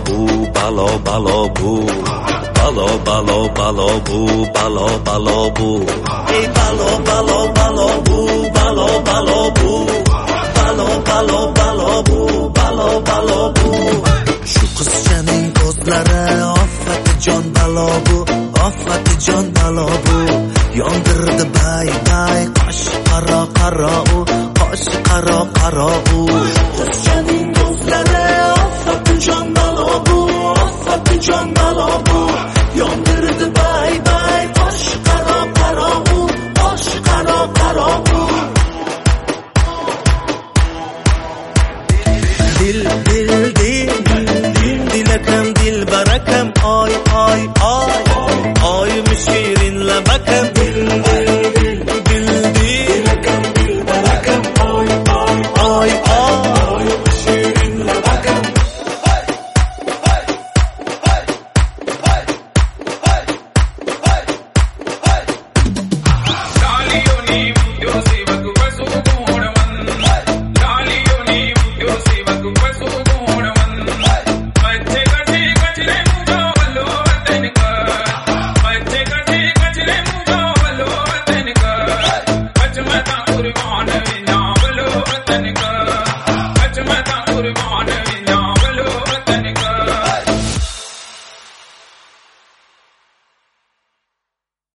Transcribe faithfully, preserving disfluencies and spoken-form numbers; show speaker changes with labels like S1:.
S1: bu, balo balo bu, balo balo balo bu, balo balo bu. Ey balo balo balo bu, balo balo bu, balo balo balo bu, balo balo bu. Shu qizchaning ko'zlari ofati jon balo bu, ofati jon balo bu. Yondirdi bay bay qosh qaro qaro u, qosh qaro qaro u. Qizchaning ko'zlari ofati jon balo bu, ofati jon balo bu. Yondirdi bay bay qosh qaro qaro u, qosh qaro qaro u. Dil dil dil dil dilakam dil barakam